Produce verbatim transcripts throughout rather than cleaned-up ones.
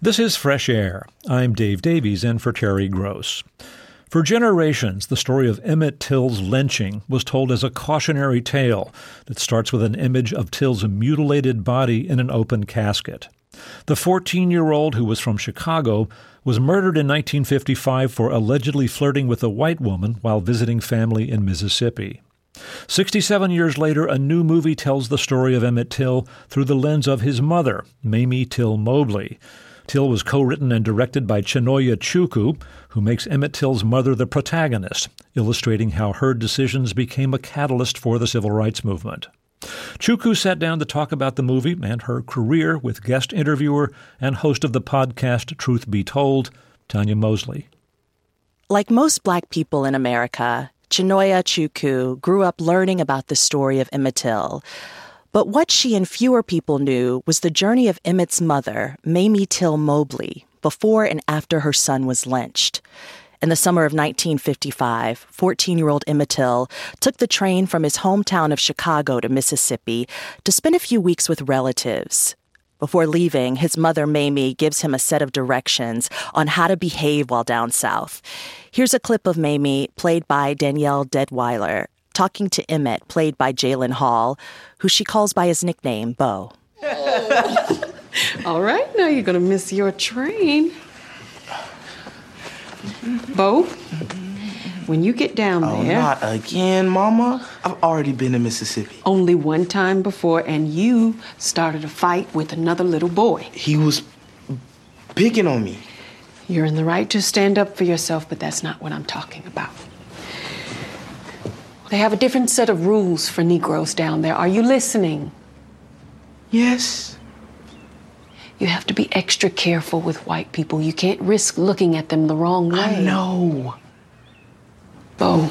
This is Fresh Air. I'm Dave Davies, in for Terry Gross. For generations, the story of Emmett Till's lynching was told as a cautionary tale that starts with an image of Till's mutilated body in an open casket. The fourteen-year-old, who was from Chicago, was murdered in nineteen fifty-five for allegedly flirting with a white woman while visiting family in Mississippi. Sixty-seven years later, a new movie tells the story of Emmett Till through the lens of his mother, Mamie Till Mobley. Till was co-written and directed by Chinonye Chukwu, who makes Emmett Till's mother the protagonist, illustrating how her decisions became a catalyst for the civil rights movement. Chukwu sat down to talk about the movie and her career with guest interviewer and host of the podcast Truth Be Told, Tanya Mosley. Like most Black people in America, Chinonye Chukwu grew up learning about the story of Emmett Till. But what she and fewer people knew was the journey of Emmett's mother, Mamie Till Mobley, before and after her son was lynched. In the summer of nineteen fifty-five, fourteen-year-old Emmett Till took the train from his hometown of Chicago to Mississippi to spend a few weeks with relatives. Before leaving, his mother, Mamie, gives him a set of directions on how to behave while down south. Here's a clip of Mamie, played by Danielle Deadweiler, talking to Emmett, played by Jalen Hall, who she calls by his nickname, Bo. Oh. All right, now you're going to miss your train. Bo, when you get down oh, there... Oh, not again, Mama. I've already been to Mississippi. Only one time before, and you started a fight with another little boy. He was picking on me. You're in the right to stand up for yourself, but that's not what I'm talking about. They have a different set of rules for Negroes down there. Are you listening? Yes. You have to be extra careful with white people. You can't risk looking at them the wrong way. I know. Bo,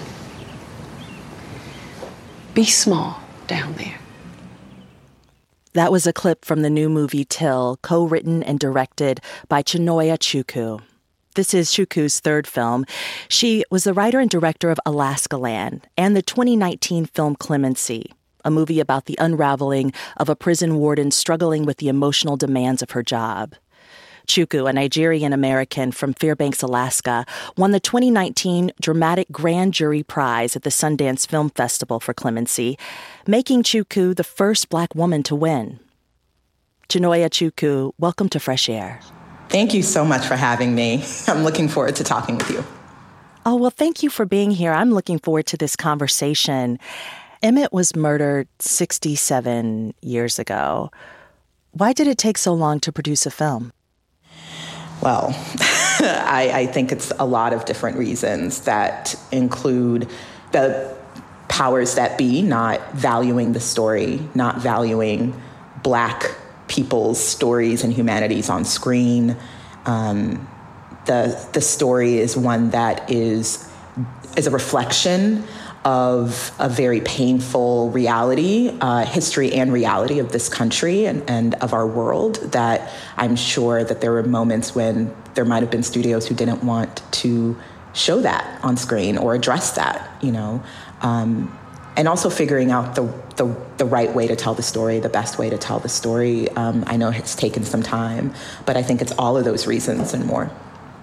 be small down there. That was a clip from the new movie Till, co-written and directed by Chinonye Chukwu. This is Chukwu's third film. She was the writer and director of Alaskaland and the twenty nineteen film Clemency, a movie about the unraveling of a prison warden struggling with the emotional demands of her job. Chukwu, a Nigerian-American from Fairbanks, Alaska, won the twenty nineteen Dramatic Grand Jury Prize at the Sundance Film Festival for Clemency, making Chukwu the first Black woman to win. Chinonye Chukwu, welcome to Fresh Air. Thank you so much for having me. I'm looking forward to talking with you. Oh, well, thank you for being here. I'm looking forward to this conversation. Emmett was murdered sixty-seven years ago. Why did it take so long to produce a film? Well, I, I think it's a lot of different reasons that include the powers that be not valuing the story, not valuing Black people's stories and humanities on screen. Um, the the story is one that is is a reflection of a very painful reality, uh, history and reality of this country and, and of our world, that I'm sure that there were moments when there might have been studios who didn't want to show that on screen or address that, you know. Um, and also figuring out the, the the right way to tell the story, the best way to tell the story. Um, I know it's taken some time, but I think it's all of those reasons and more.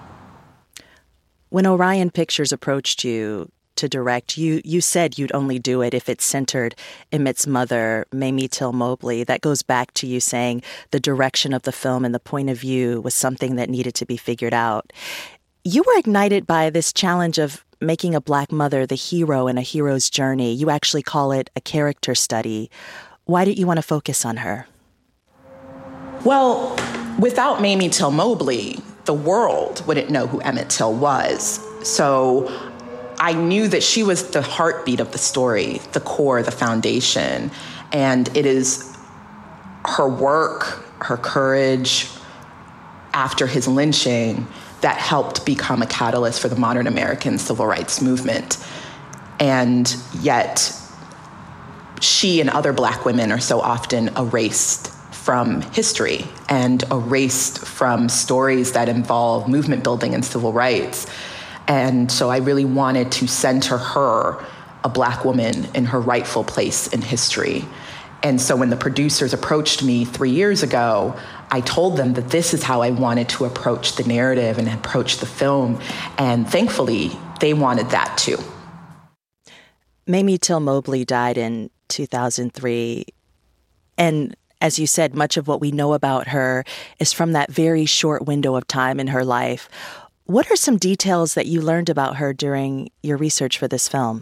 When Orion Pictures approached you to direct, you you said you'd only do it if it centered Emmett's mother, Mamie Till Mobley. That goes back to you saying the direction of the film and the point of view was something that needed to be figured out. You were ignited by this challenge of making a Black mother the hero in a hero's journey. You actually call it a character study. Why did you want to focus on her? Well, without Mamie Till Mobley, the world wouldn't know who Emmett Till was. So I knew that she was the heartbeat of the story, the core, the foundation. And it is her work, her courage after his lynching that helped become a catalyst for the modern American civil rights movement. And yet, she and other Black women are so often erased from history and erased from stories that involve movement building and civil rights. And so I really wanted to center her, a Black woman, in her rightful place in history. And so when the producers approached me three years ago, I told them that this is how I wanted to approach the narrative and approach the film. And thankfully, they wanted that too. Mamie Till Mobley died in two thousand three. And as you said, much of what we know about her is from that very short window of time in her life. What are some details that you learned about her during your research for this film?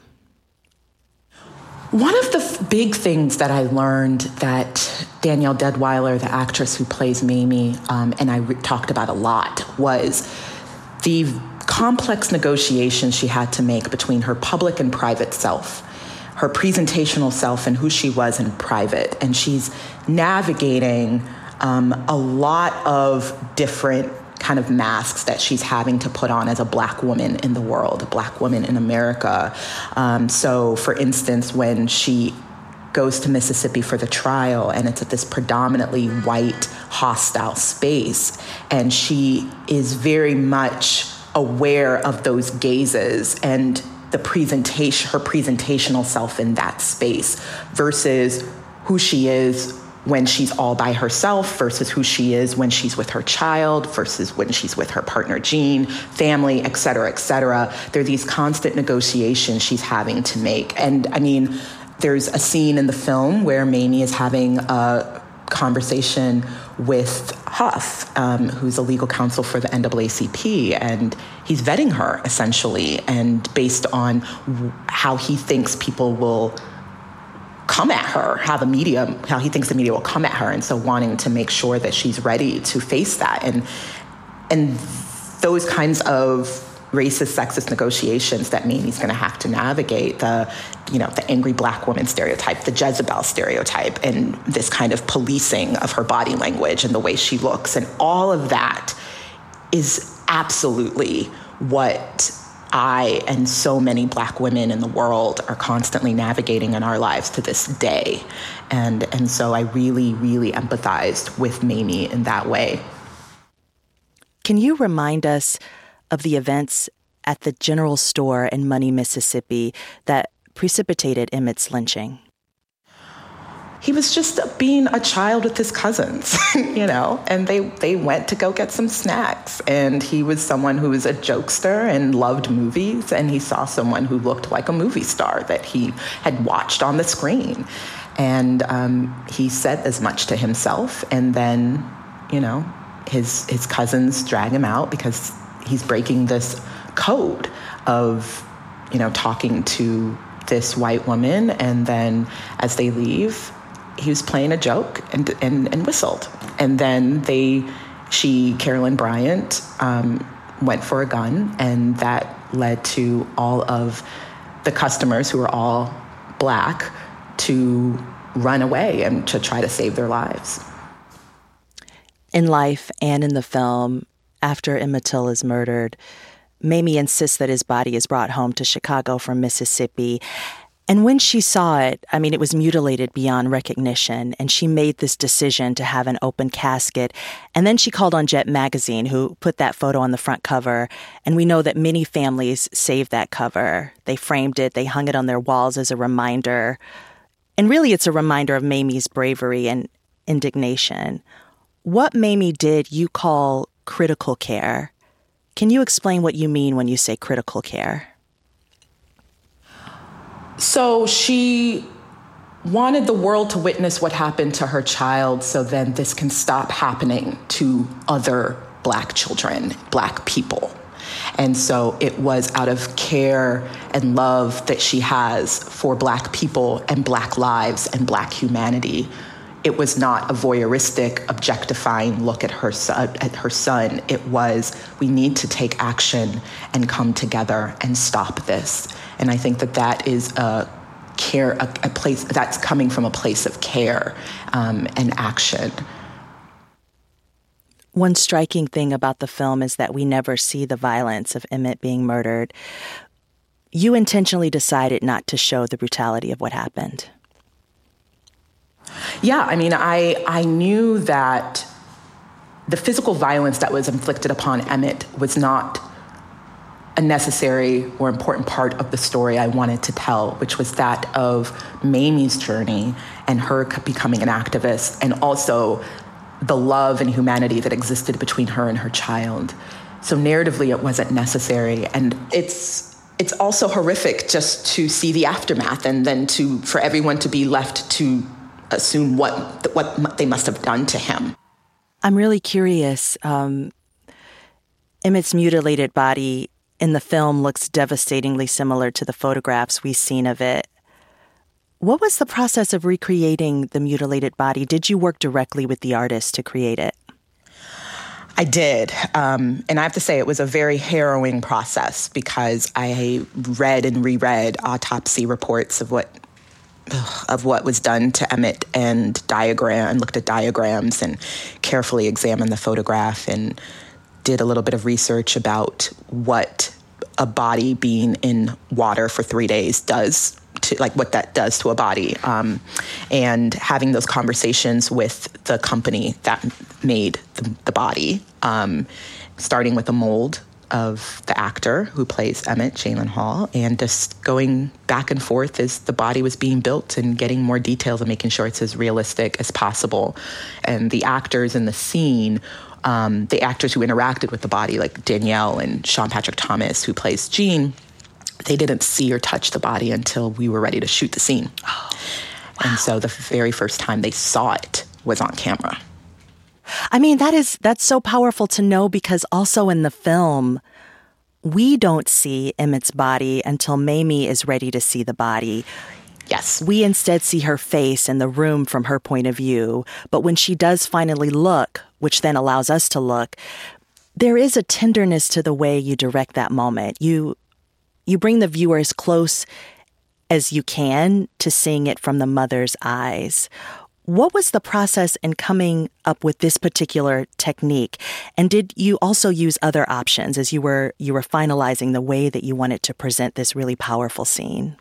One of the f- big things that I learned that Danielle Deadwyler, the actress who plays Mamie, um, and I re- talked about a lot, was the complex negotiations she had to make between her public and private self, her presentational self and who she was in private. And she's navigating um, a lot of different kind of masks that she's having to put on as a Black woman in the world, a Black woman in America. Um, so, for instance, when she goes to Mississippi for the trial, and it's at this predominantly white, hostile space, and she is very much aware of those gazes and the presentation, her presentational self in that space versus who she is when she's all by herself versus who she is when she's with her child versus when she's with her partner, Jean, family, et cetera, et cetera. There are these constant negotiations she's having to make. And I mean, there's a scene in the film where Mamie is having a conversation with Huff, um, who's a legal counsel for the N double A C P, and he's vetting her, essentially, and based on how he thinks people will come at her, how the media, how he thinks the media will come at her, and so wanting to make sure that she's ready to face that. And and those kinds of racist, sexist negotiations that Mamie's going to have to navigate, the, you know, the angry Black woman stereotype, the Jezebel stereotype, and this kind of policing of her body language and the way she looks, and all of that is absolutely what I and so many Black women in the world are constantly navigating in our lives to this day. And, and so I really, really empathized with Mamie in that way. Can you remind us of the events at the General Store in Money, Mississippi that precipitated Emmett's lynching? He was just being a child with his cousins, you know, and they, they went to go get some snacks. And he was someone who was a jokester and loved movies. And he saw someone who looked like a movie star that he had watched on the screen. And um, he said as much to himself. And then, you know, his his cousins drag him out because he's breaking this code of, you know, talking to this white woman. And then as they leave, he was playing a joke and and, and whistled. And then they, she, Carolyn Bryant, um, went for a gun, and that led to all of the customers who were all Black to run away and to try to save their lives. In life and in the film, after Emmett Till is murdered, Mamie insists that his body is brought home to Chicago from Mississippi. And when she saw it, I mean, it was mutilated beyond recognition, and she made this decision to have an open casket. And then she called on Jet Magazine, who put that photo on the front cover. And we know that many families saved that cover. They framed it, they hung it on their walls as a reminder. And really, it's a reminder of Mamie's bravery and indignation. What Mamie did, you call critical care. Can you explain what you mean when you say critical care? So she wanted the world to witness what happened to her child so then this can stop happening to other Black children, Black people. And so it was out of care and love that she has for Black people and Black lives and Black humanity. It was not a voyeuristic, objectifying look at her son, at her son. It was, we need to take action and come together and stop this. And I think that that is a care, a, a place that's coming from a place of care um, and action. One striking thing about the film is that we never see the violence of Emmett being murdered. You intentionally decided not to show the brutality of what happened. Yeah, I mean, I I knew that the physical violence that was inflicted upon Emmett was not a necessary or important part of the story I wanted to tell, which was that of Mamie's journey and her becoming an activist, and also the love and humanity that existed between her and her child. So narratively, it wasn't necessary. And it's it's also horrific just to see the aftermath and then to for everyone to be left to assume what what they must have done to him. I'm really curious. Um, Emmett's mutilated body in the film looks devastatingly similar to the photographs we've seen of it. What was the process of recreating the mutilated body? Did you work directly with the artist to create it? I did. Um, and I have to say it was a very harrowing process because I read and reread autopsy reports of what of what was done to Emmett and diagram and looked at diagrams and carefully examined the photograph and did a little bit of research about what a body being in water for three days does to, like what that does to a body. Um, and having those conversations with the company that made the, the body, um, starting with a mold of the actor who plays Emmett, Jalen Hall, and just going back and forth as the body was being built and getting more details and making sure it's as realistic as possible. And the actors in the scene, um, the actors who interacted with the body, like Danielle and Sean Patrick Thomas, who plays Gene, they didn't see or touch the body until we were ready to shoot the scene. Oh, wow. And so the very first time they saw it was on camera. I mean, that is that's so powerful to know because also in the film, we don't see Emmett's body until Mamie is ready to see the body. Yes. We instead see her face in the room from her point of view. But when she does finally look, which then allows us to look, there is a tenderness to the way you direct that moment. You you bring the viewer as close as you can to seeing it from the mother's eyes. What was the process in coming up with this particular technique? And did you also use other options as you were you were finalizing the way that you wanted to present this really powerful scene?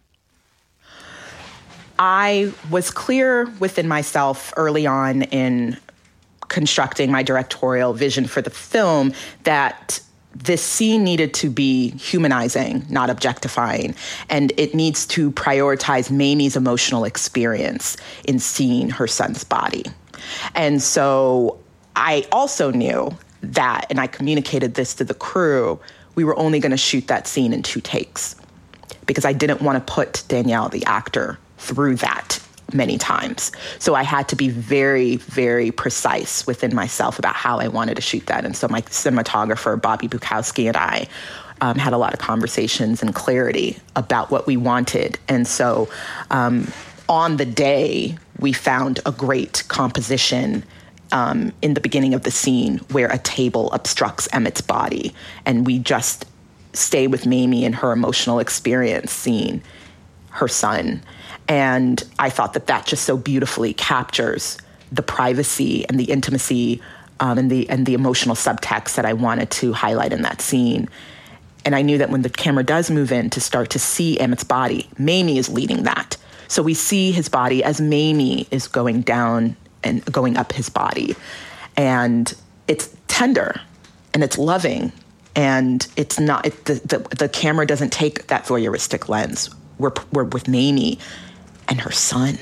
I was clear within myself early on in constructing my directorial vision for the film that this scene needed to be humanizing, not objectifying, and it needs to prioritize Mamie's emotional experience in seeing her son's body. And so I also knew that, and I communicated this to the crew, we were only going to shoot that scene in two takes because I didn't want to put Danielle, the actor, through that many times. So I had to be very, very precise within myself about how I wanted to shoot that. And so my cinematographer, Bobby Bukowski, and I um, had a lot of conversations and clarity about what we wanted. And so um, on the day, we found a great composition um, in the beginning of the scene where a table obstructs Emmett's body. And we just stay with Mamie and her emotional experience seeing her son. And I thought that that just so beautifully captures the privacy and the intimacy um, and the and the emotional subtext that I wanted to highlight in that scene. And I knew that when the camera does move in to start to see Emmett's body, Mamie is leading that. So we see his body as Mamie is going down and going up his body. And it's tender and it's loving. And it's not, it, the, the, the camera doesn't take that voyeuristic lens. We're, we're with Mamie and her son.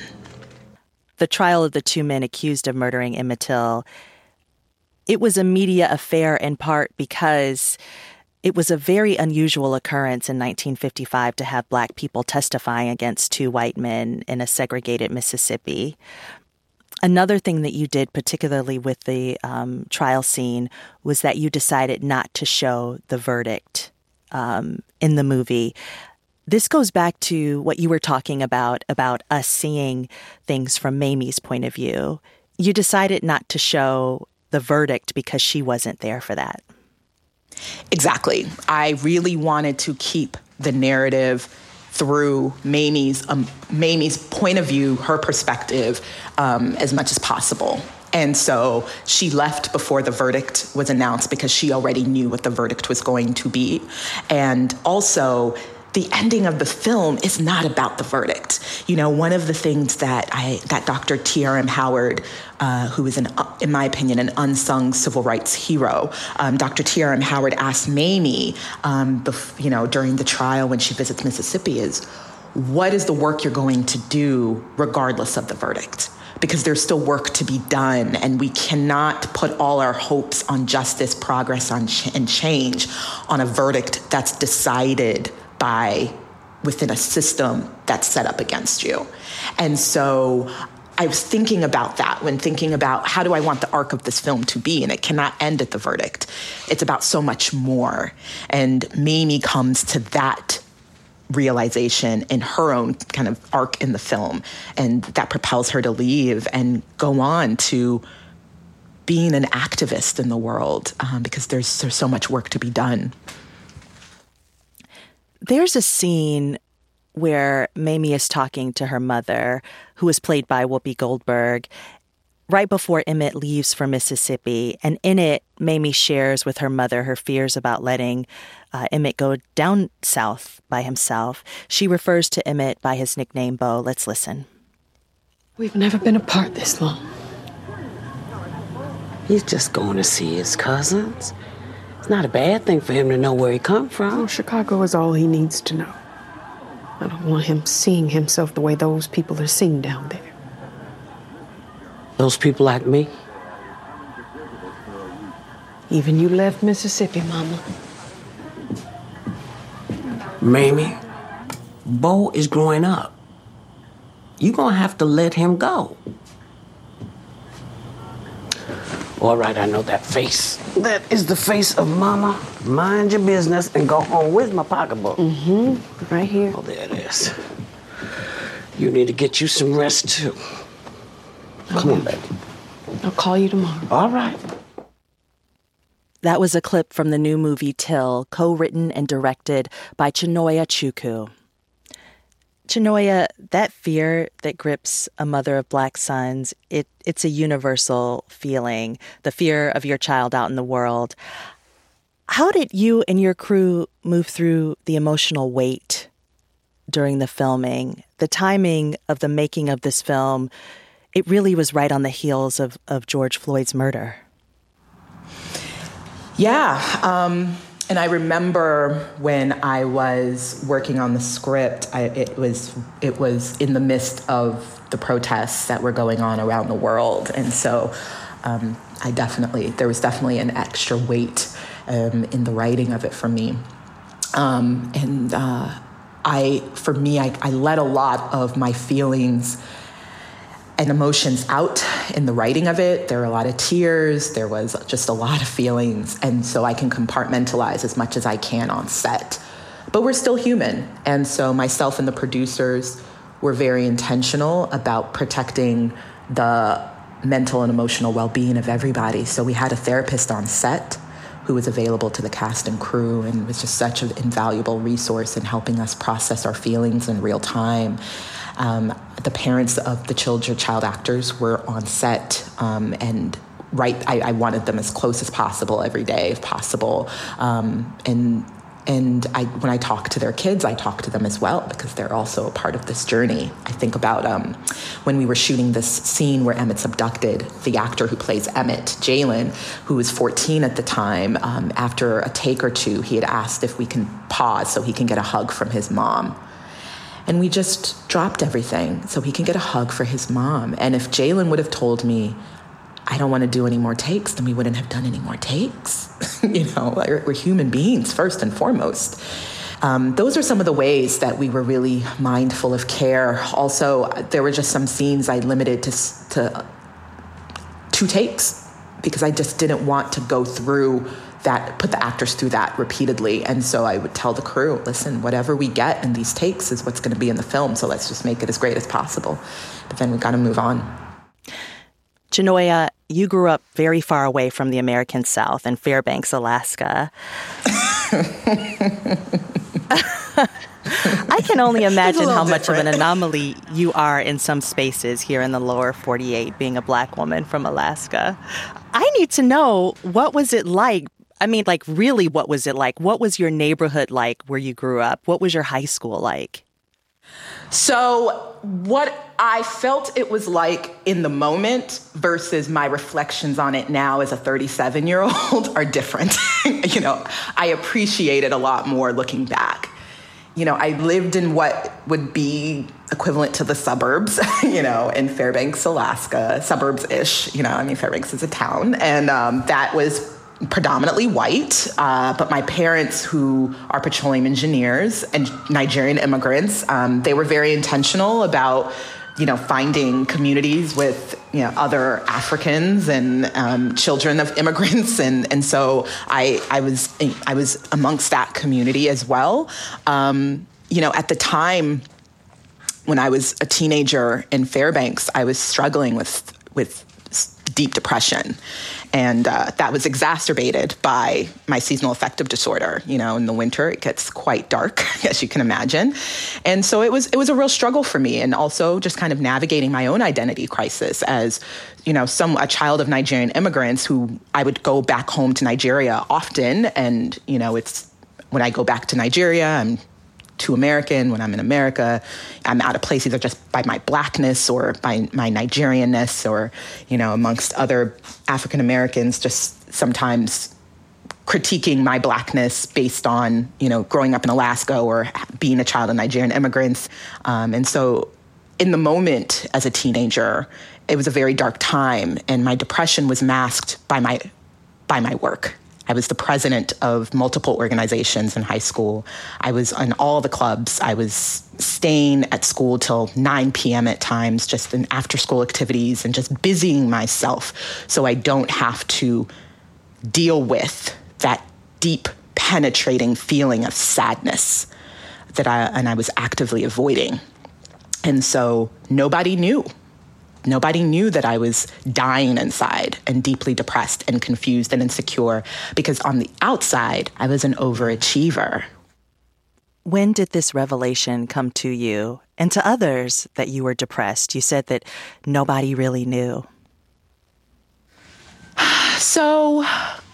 The trial of the two men accused of murdering Emmett Till, it was a media affair in part because it was a very unusual occurrence in nineteen fifty-five to have Black people testifying against two white men in a segregated Mississippi. Another thing that you did, particularly with the um, trial scene, was that you decided not to show the verdict um, in the movie. This goes back to what you were talking about, about us seeing things from Mamie's point of view. You decided not to show the verdict because she wasn't there for that. Exactly. I really wanted to keep the narrative through Mamie's um, Mamie's point of view, her perspective, um, as much as possible. And so she left before the verdict was announced because she already knew what the verdict was going to be. And also, the ending of the film is not about the verdict. You know, one of the things that I that Doctor T R M Howard, uh, who is, an, in my opinion, an unsung civil rights hero, um, Doctor T R M Howard asked Mamie, um, bef- you know, during the trial when she visits Mississippi is, what is the work you're going to do regardless of the verdict? because there's still work to be done, and we cannot put all our hopes on justice, progress, on ch- and change on a verdict that's decided by within a system that's set up against you. And so I was thinking about that when thinking about how do I want the arc of this film to be, and it cannot end at the verdict. It's about so much more. And Mamie comes to that realization in her own kind of arc in the film, and that propels her to leave and go on to being an activist in the world, um, because there's there's so much work to be done. There's a scene where Mamie is talking to her mother, who is played by Whoopi Goldberg, right before Emmett leaves for Mississippi. And in it, Mamie shares with her mother her fears about letting uh, Emmett go down south by himself. She refers to Emmett by his nickname, Bo. Let's listen. We've never been apart this long. He's just going to see his cousins. It's not a bad thing for him to know where he come from. Well, Chicago is all he needs to know. I don't want him seeing himself the way those people are seen down there. Those people like me? Even you left Mississippi, Mama. Mamie, Bo is growing up. You're gonna have to let him go. All right, I know that face. That is the face of Mama. Mind your business and go home. Where's my pocketbook? Mm-hmm. Right here. Oh, there it is. You need to get you some rest, too. Come on, baby. I'll call you tomorrow. All right. That was a clip from the new movie Till, co-written and directed by Chinonye Chukwu. Chinonye, that fear that grips a mother of Black sons, it, it's a universal feeling, the fear of your child out in the world. How did you and your crew move through the emotional weight during the filming? The timing of the making of this film, it really was right on the heels of, of George Floyd's murder. Yeah, um, and I remember when I was working on the script, I, it was it was in the midst of the protests that were going on around the world, and so um, I definitely there was definitely an extra weight um, in the writing of it for me, um, and uh, I for me I, I let a lot of my feelings and emotions out in the writing of it. There were a lot of tears. There was just a lot of feelings. And so I can compartmentalize as much as I can on set. But we're still human. And so myself and the producers were very intentional about protecting the mental and emotional well-being of everybody. So we had a therapist on set who was available to the cast and crew and was just such an invaluable resource in helping us process our feelings in real time. Um, the parents of the children, child actors were on set, um, and right, I, I wanted them as close as possible every day, if possible. Um, and and I, when I talk to their kids, I talk to them as well because they're also a part of this journey. I think about um, when we were shooting this scene where Emmett's abducted, the actor who plays Emmett, Jalen, who was fourteen at the time, um, after a take or two, he had asked if we can pause so he can get a hug from his mom. And we just dropped everything so he can get a hug for his mom. And if Jalen would have told me, I don't want to do any more takes, then we wouldn't have done any more takes. You know, we're, we're human beings first and foremost. Um, those are some of the ways that we were really mindful of care. Also, there were just some scenes I limited to, to two takes because I just didn't want to go through that, put the actors through that repeatedly. And so I would tell the crew, listen, whatever we get in these takes is what's going to be in the film. So let's just make it as great as possible. But then we got to move on. Chinonye, you grew up very far away from the American South in Fairbanks, Alaska. I can only imagine how much different. of an anomaly you are in some spaces here in the lower forty-eight, being a Black woman from Alaska. I need to know, what was it like? I mean, like, really, what was it like? What was your neighborhood like where you grew up? What was your high school like? So what I felt it was like in the moment versus my reflections on it now as a thirty-seven-year-old are different. You know, I appreciate it a lot more looking back. You know, I lived in what would be equivalent to the suburbs, you know, in Fairbanks, Alaska, suburbs-ish, you know, I mean, Fairbanks is a town. And um, that was predominantly white, uh, but my parents, who are petroleum engineers and Nigerian immigrants, um, they were very intentional about, you know, finding communities with, you know, other Africans and um, children of immigrants, and and so I I was I was amongst that community as well. Um, you know, at the time when I was a teenager in Fairbanks, I was struggling with with deep depression. And uh, that was exacerbated by my seasonal affective disorder. You know, in the winter, it gets quite dark, as you can imagine. And so it was it was a real struggle for me, and also just kind of navigating my own identity crisis as, you know, some a child of Nigerian immigrants who I would go back home to Nigeria often. And, you know, it's when I go back to Nigeria, I'm too American. When I'm in America, I'm out of place either just by my blackness or by my Nigerianness, or, you know, amongst other African Americans, just sometimes critiquing my blackness based on, you know, growing up in Alaska or being a child of Nigerian immigrants. Um, and so in the moment as a teenager, it was a very dark time, and my depression was masked by my by my work. I was the president of multiple organizations in high school. I was in all the clubs. I was staying at school till nine p.m. at times, just in after-school activities, and just busying myself so I don't have to deal with that deep, penetrating feeling of sadness that I and I was actively avoiding. And so nobody knew. Nobody knew that I was dying inside and deeply depressed and confused and insecure, because on the outside, I was an overachiever. When did this revelation come to you and to others that you were depressed? You said that nobody really knew. So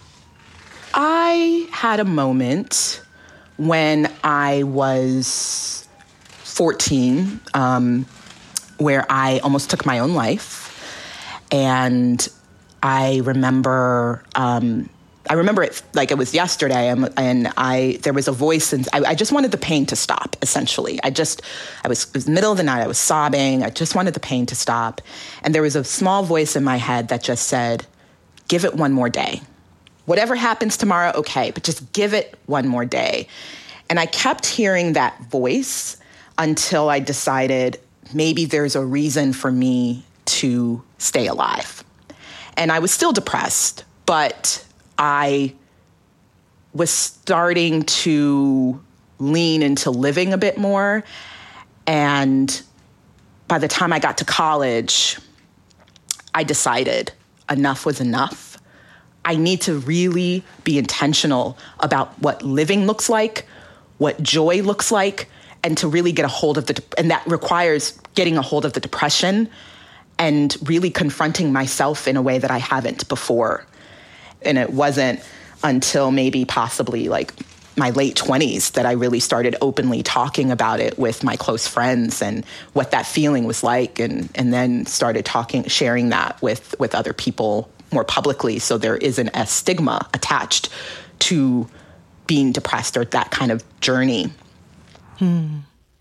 I had a moment when I was fourteen, um, where I almost took my own life. And I remember, um, I remember it like it was yesterday, and, and I there was a voice, and I, I just wanted the pain to stop, essentially. I just, I was, it was the middle of the night, I was sobbing, I just wanted the pain to stop. And there was a small voice in my head that just said, give it one more day. Whatever happens tomorrow, okay, but just give it one more day. And I kept hearing that voice until I decided, maybe there's a reason for me to stay alive. And I was still depressed, but I was starting to lean into living a bit more. And by the time I got to college, I decided enough was enough. I need to really be intentional about what living looks like, what joy looks like, and to really get a hold of the, and that requires getting a hold of the depression and really confronting myself in a way that I haven't before. And it wasn't until maybe possibly like my late twenties that I really started openly talking about it with my close friends and what that feeling was like, and, and then started talking, sharing that with, with other people more publicly, so there isn't a stigma attached to being depressed or that kind of journey. Hmm.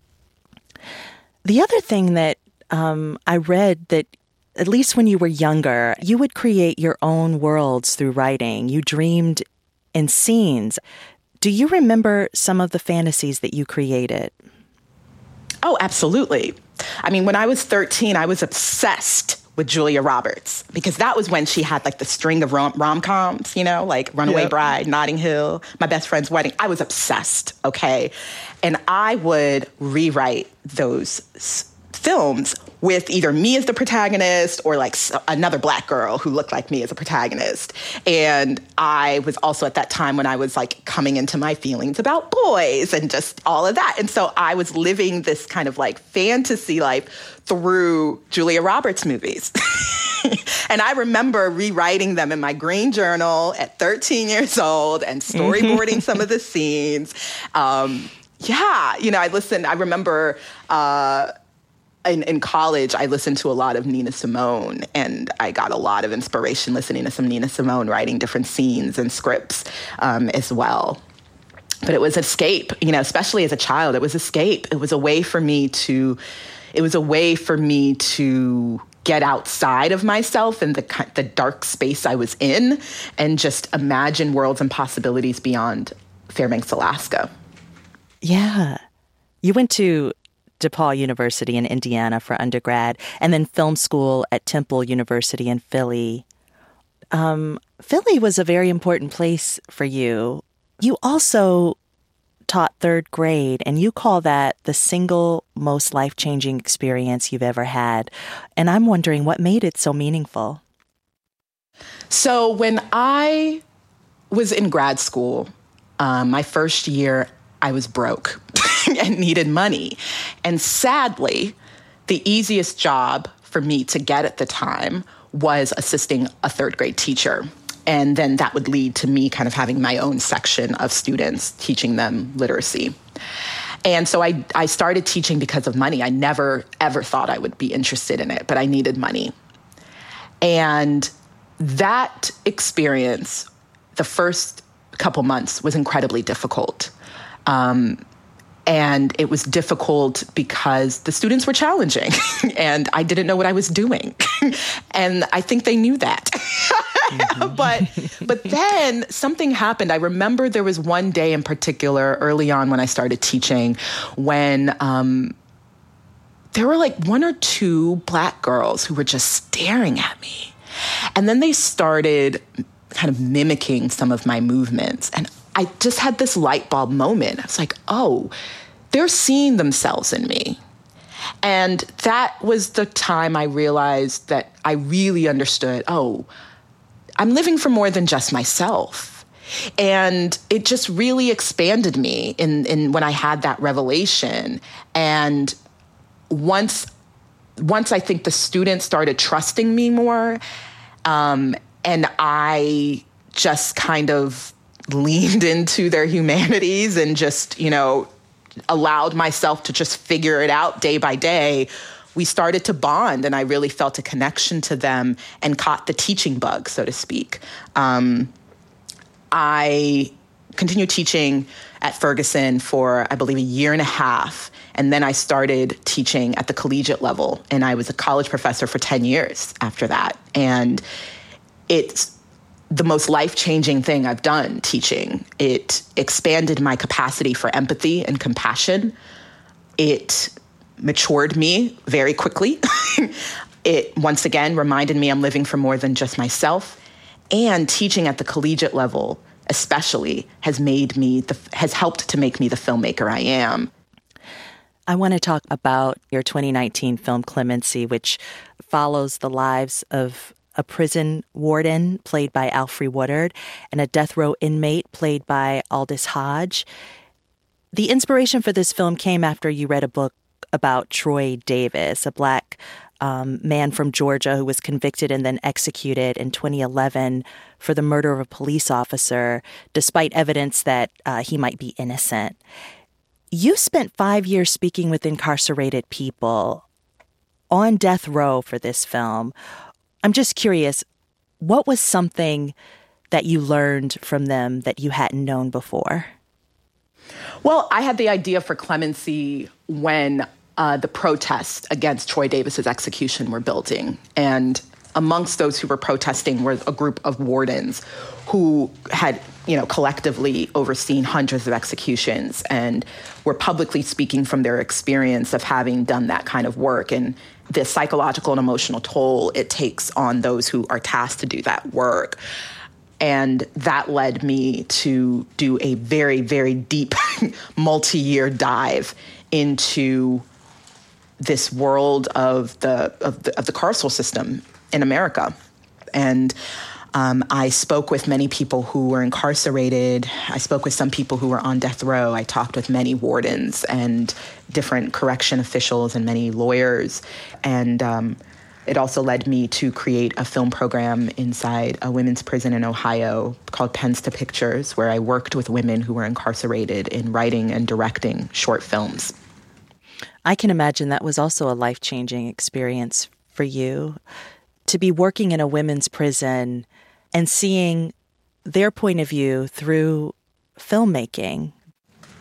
The other thing that um, I read that, at least when you were younger, you would create your own worlds through writing. You dreamed in scenes. Do you remember some of the fantasies that you created? Oh, absolutely. I mean, when I was thirteen, I was obsessed with Julia Roberts, because that was when she had like the string of rom- rom-coms, you know, like Runaway yep. Bride, Notting Hill, My Best Friend's Wedding. I was obsessed, okay? And I would rewrite those s- films with either me as the protagonist or like another Black girl who looked like me as a protagonist. And I was also at that time when I was like coming into my feelings about boys and just all of that. And so I was living this kind of like fantasy life through Julia Roberts movies. And I remember rewriting them in my green journal at thirteen years old and storyboarding some of the scenes. Um, yeah, you know, I listened, I remember uh, in, in college, I listened to a lot of Nina Simone, and I got a lot of inspiration listening to some Nina Simone, writing different scenes and scripts um, as well. but it was escape, you know, especially as a child. It was escape. It was a way for me to, it was a way for me to get outside of myself and the the dark space I was in and just imagine worlds and possibilities beyond Fairbanks, Alaska. Yeah. You went to DePaul University in Indiana for undergrad and then film school at Temple University in Philly. Um, Philly was a very important place for you. You also taught third grade, and you call that the single most life-changing experience you've ever had. And I'm wondering what made it so meaningful. So when I was in grad school, um, my first year, I was broke and needed money. And sadly, the easiest job for me to get at the time was assisting a third grade teacher. And then that would lead to me kind of having my own section of students, teaching them literacy. And so I, I started teaching because of money. I never, ever thought I would be interested in it, but I needed money. And that experience, the first couple months, was incredibly difficult. Um, And it was difficult because the students were challenging and I didn't know what I was doing. And I think they knew that. Mm-hmm. but but then something happened. I remember there was one day in particular early on when I started teaching when um, there were like one or two Black girls who were just staring at me. And then they started kind of mimicking some of my movements. And I just had this light bulb moment. I was like, oh, they're seeing themselves in me. And that was the time I realized that I really understood, oh, I'm living for more than just myself. And it just really expanded me in, in when I had that revelation. And once, once I think the students started trusting me more, um, and I just kind of leaned into their humanities and just, you know, allowed myself to just figure it out day by day, we started to bond and I really felt a connection to them and caught the teaching bug, so to speak. Um, I continued teaching at Ferguson for, I believe, a year and a half. And then I started teaching at the collegiate level. And I was a college professor for ten years after that. And it's the most life-changing thing I've done teaching. It expanded my capacity for empathy and compassion. It matured me very quickly. It, once again, reminded me I'm living for more than just myself. And teaching at the collegiate level, especially, has made me, the, has helped to make me the filmmaker I am. I want to talk about your twenty nineteen film Clemency, which follows the lives of a prison warden played by Alfre Woodard and a death row inmate played by Aldis Hodge. The inspiration for this film came after you read a book about Troy Davis, a Black um, man from Georgia who was convicted and then executed in twenty eleven for the murder of a police officer, despite evidence that uh, he might be innocent. You spent five years speaking with incarcerated people on death row for this film. I'm just curious, what was something that you learned from them that you hadn't known before? Well, I had the idea for Clemency when uh, the protests against Troy Davis's execution were building. And amongst those who were protesting were a group of wardens who had, you know, collectively overseen hundreds of executions and were publicly speaking from their experience of having done that kind of work and the psychological and emotional toll it takes on those who are tasked to do that work. And that led me to do a very, very deep multi-year dive into this world of the of the, of the carceral system in America. And um, I spoke with many people who were incarcerated. I spoke with some people who were on death row. I talked with many wardens and different correction officials and many lawyers. And um, it also led me to create a film program inside a women's prison in Ohio called Pens to Pictures, where I worked with women who were incarcerated in writing and directing short films. I can imagine that was also a life-changing experience for you, to be working in a women's prison and seeing their point of view through filmmaking,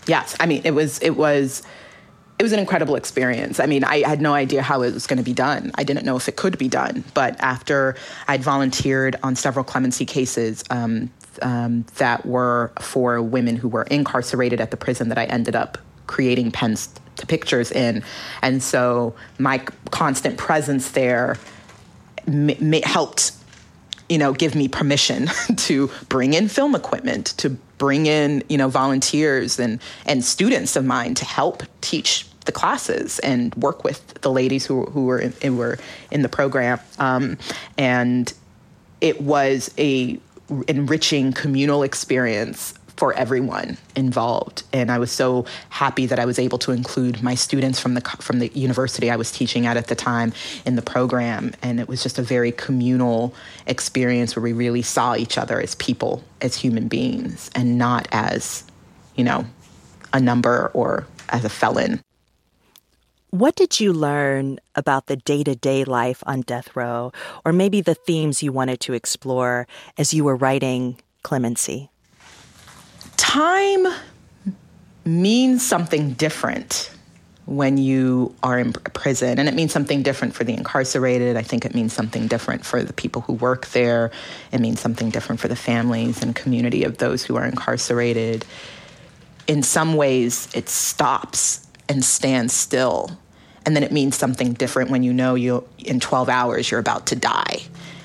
Yes. I mean, it was, it was, it was an incredible experience. I mean, I had no idea how it was going to be done. I didn't know if it could be done. But after I'd volunteered on several clemency cases um, um, that were for women who were incarcerated at the prison that I ended up creating pens to pictures in. And so my constant presence there m- m- helped, you know, give me permission to bring in film equipment, to bring in, you know, volunteers and, and students of mine to help teach the classes and work with the ladies who, who were in, who were in the program. Um, and it was a enriching communal experience for everyone involved. And I was so happy that I was able to include my students from the from the university I was teaching at at the time in the program. And it was just a very communal experience where we really saw each other as people, as human beings, and not as, you know, a number or as a felon. What did you learn about the day-to-day life on death row, or maybe the themes you wanted to explore as you were writing Clemency? Time means something different when you are in prison, and it means something different for the incarcerated. I think it means something different for the people who work there. It means something different for the families and community of those who are incarcerated. In some ways, it stops and stands still, and then it means something different when you know you in twelve hours you're about to die.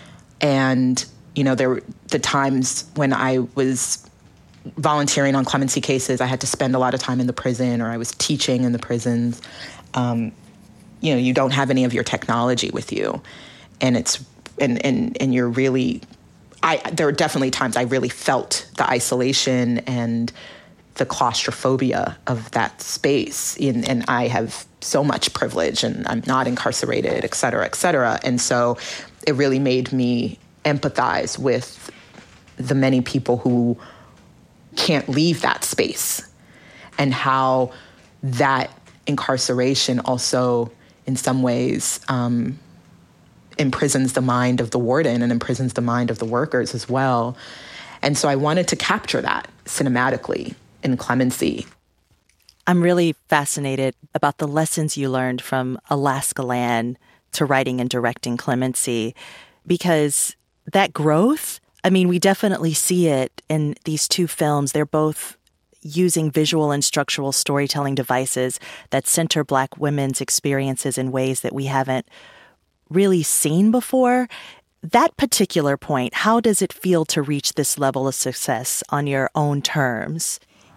And you know, there were the times when I was volunteering on clemency cases, I had to spend a lot of time in the prison, or I was teaching in the prisons. Um, you know, you don't have any of your technology with you, and it's and and and you're really. I there were definitely times I really felt the isolation and the claustrophobia of that space. In, and I have so much privilege, and I'm not incarcerated, et cetera, et cetera. And so, it really made me empathize with the many people who can't leave that space, and how that incarceration also, in some ways, um, imprisons the mind of the warden and imprisons the mind of the workers as well. And so I wanted to capture that cinematically in Clemency. I'm really fascinated about the lessons you learned from Alaska Land to writing and directing Clemency, because that growth, I mean, we definitely see it in these two films. They're both using visual and structural storytelling devices that center Black women's experiences in ways that we haven't really seen before. That particular point, how does it feel to reach this level of success on your own terms?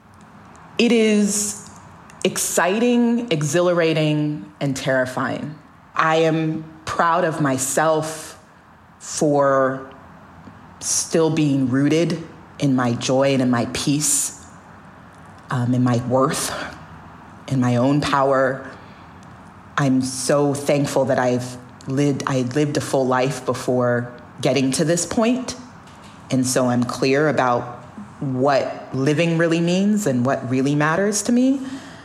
It is exciting, exhilarating, and terrifying. I am proud of myself for still being rooted in my joy and in my peace, um, in my worth, in my own power. I'm so thankful that I've lived, I had lived a full life before getting to this point. And so I'm clear about what living really means and what really matters to me.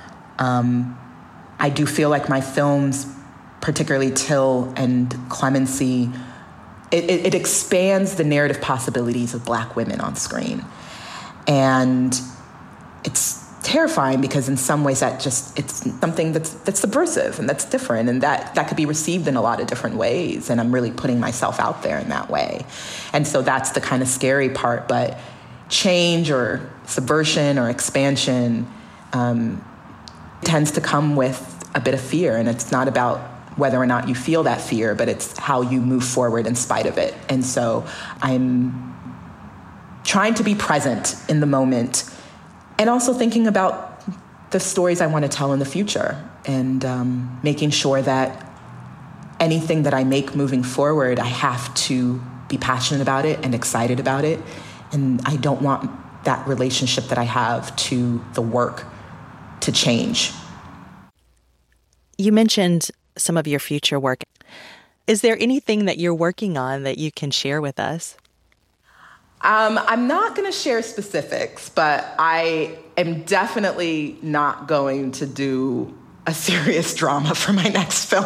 Um, I do feel like my films, particularly Till and Clemency, it, it, it expands the narrative possibilities of Black women on screen. And it's terrifying because in some ways that just, it's something that's that's subversive and that's different, and that, that could be received in a lot of different ways. And I'm really putting myself out there in that way. And so that's the kind of scary part. But change or subversion or expansion um, tends to come with a bit of fear. And it's not about whether or not you feel that fear, but it's how you move forward in spite of it. And so I'm trying to be present in the moment, and also thinking about the stories I want to tell in the future, and um, making sure that anything that I make moving forward, I have to be passionate about it and excited about it. And I don't want that relationship that I have to the work to change. You mentioned some of your future work. Is there anything that you're working on that you can share with us? Um, I'm not going to share specifics, but I am definitely not going to do a serious drama for my next film.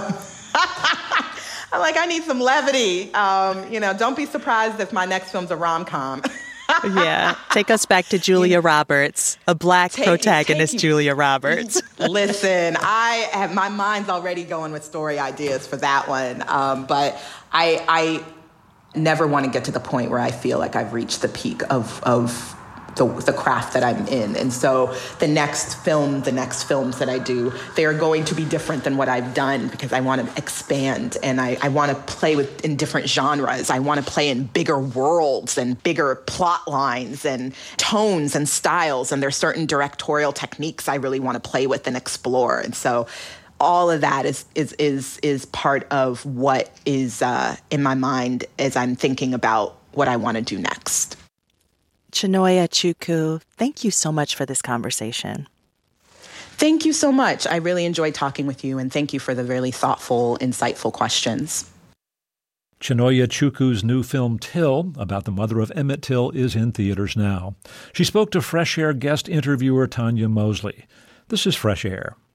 I'm like, I need some levity. Um, you know, don't be surprised if my next film's a rom-com. Yeah. Take us back to Julia Roberts, a black Take- protagonist, take- Julia Roberts. Listen, I have my mind's already going with story ideas for that one. Um, but I, I never want to get to the point where I feel like I've reached the peak of of the, the craft that I'm in. And so the next film, the next films that I do, they are going to be different than what I've done because I want to expand and I, I want to play with in different genres. I want to play in bigger worlds and bigger plot lines and tones and styles. And there's certain directorial techniques I really want to play with and explore. And so all of that is is is is part of what is uh, in my mind as I'm thinking about what I want to do next. Chinonye Chukwu, thank you so much for this conversation. Thank you so much. I really enjoyed talking with you, and thank you for the really thoughtful, insightful questions. Chinonye Chukwu's new film, Till, about the mother of Emmett Till, is in theaters now. She spoke to Fresh Air guest interviewer Tanya Mosley. This is Fresh Air.